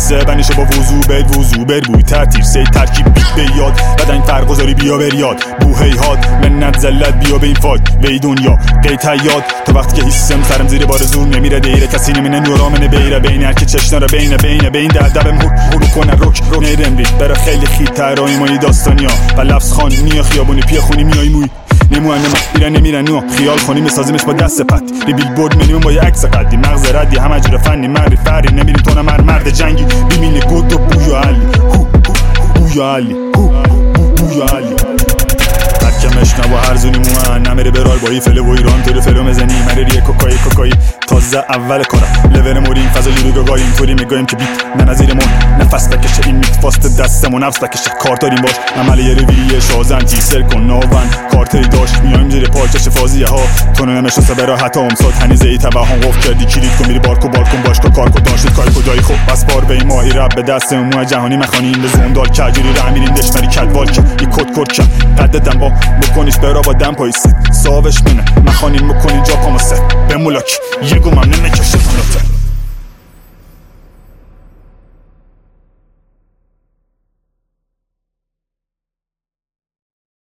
قصه بنیشو با وضو بر بوی ترتیر سی ترکیب بیت به یاد بدن فرگذاری بیا بر یاد بو هیهاد منت زلت بیا به این فاک به دنیا قیت یاد تو وقتی که حسم سرم زیر بار زور نمیره دیره کسی نمینه نورامنه بیره بین هر که چشنا رو بین دردبم هرو کنه رک نیرم رید برای خیلی خیتر آیمایی داستانیا و لفظ خان نیا خیابونی پیا خونی میای موی نمیرن نو خیال خونی میسازیمش با دست پت ری بیلبورد منیمون با یه عکس قدی مغز ردی همه جور فنی مری فری نمیری تو مرد جنگی بیمینه گود و بویا علی بویا علی بویا علی مشنا و هر زونی موان نمیره برال با ای فله و ایران تو رو فلو مزنی مره ریه کوکایی تازه اول کارم لور موریم فضا یورو گاگایی اینطوری میگویم که بیت نه نظیرمون نفس بکشه این میت فاست دستمون نفس بکشه کار داریم باش عمل یه رویه شازن تیسر کن ناون کارتری داشت میایم زیر پاچش فازیه ها تو نمیشه سبرا حتی امسال تنیزه ای توهم قفل کردی کلید کن میری بارکو بالکن باش کار کو داشت کار کجایی خب بس بار به ماهی رب به دستمون جهانی مخانیم به زوندال کجوری را میریم دشمری کدوال که این کد قددم با بکنیش برا با دم پایست ساوش منه مخانیم میکنی جا پامسه به ملاک یه گومم نمیکشه